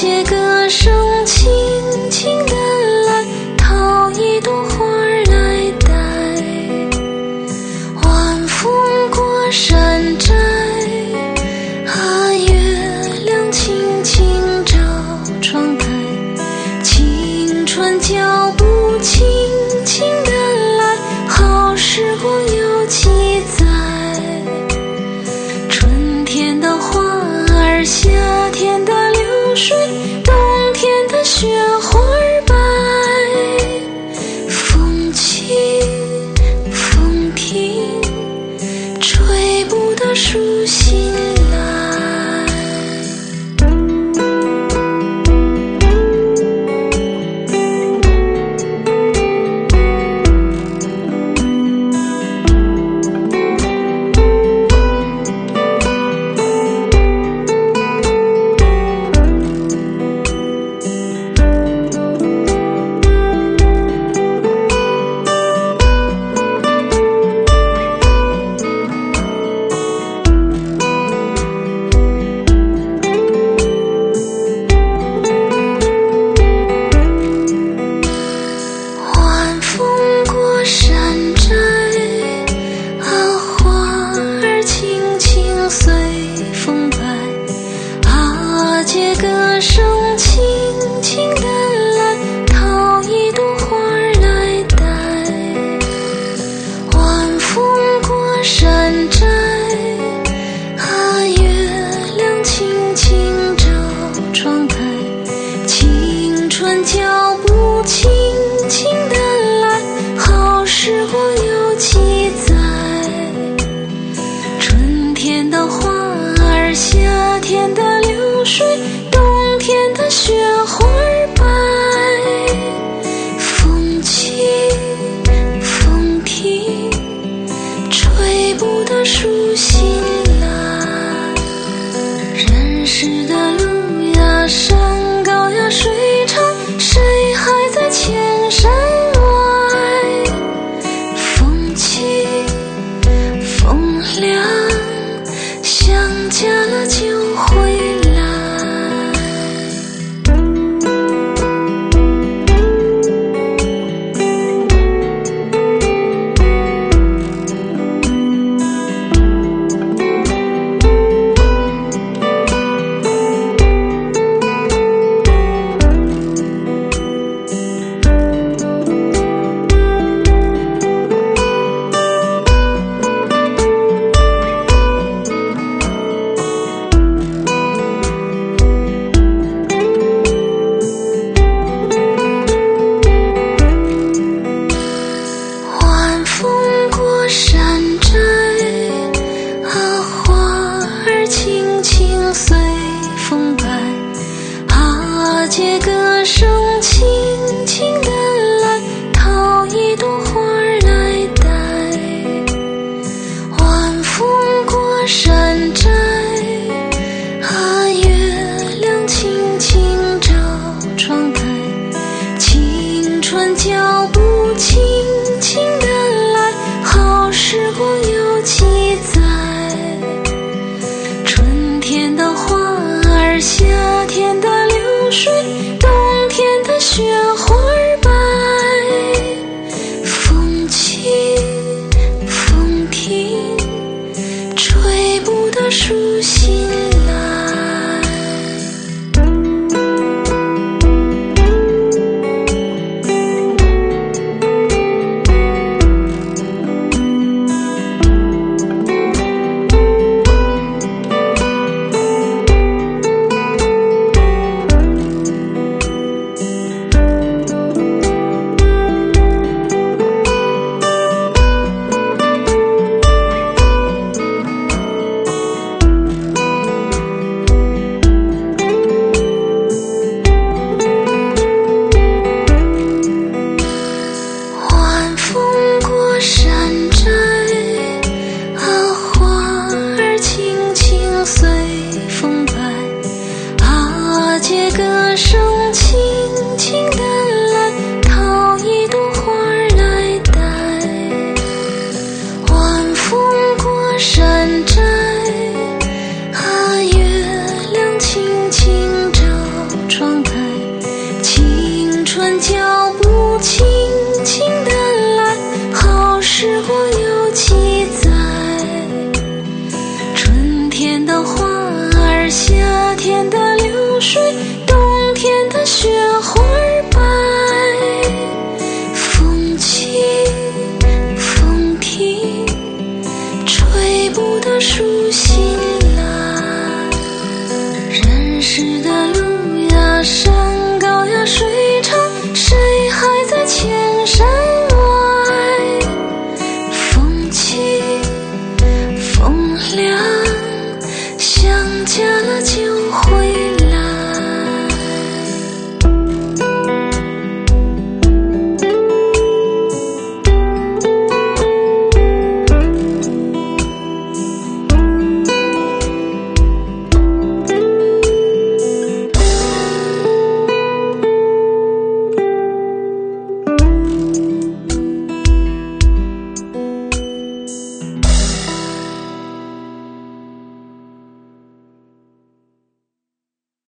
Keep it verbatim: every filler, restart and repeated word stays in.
借歌声轻轻地来，讨一朵花儿来戴。晚风过山寨，啊，月亮轻轻照窗台，青春脚步轻轻地来，好时光有记载。春天的花儿，夏天的流水，冬天的雪花儿白。风起风停，吹不得舒心来。借歌声轻轻地来，讨一朵花儿来戴。晚风过山寨，啊，月亮轻轻照窗台，青春脚步轻轻地来，好时光有记载。春天的花儿，夏天的流水，冬天的雪花儿白。风起风停，吹不得舒心来。人世的路呀，山高呀，水长，谁还在千山外？风起风凉，想家了就回来。山寨，啊，花儿轻轻随风摆，啊，借歌声轻轻地来，讨一朵花儿来戴。晚风过山寨，啊，月亮轻轻照窗台，青春脚步轻轻地来，好时光有记载。春天的花儿，夏天的流水，冬天的时的路呀，山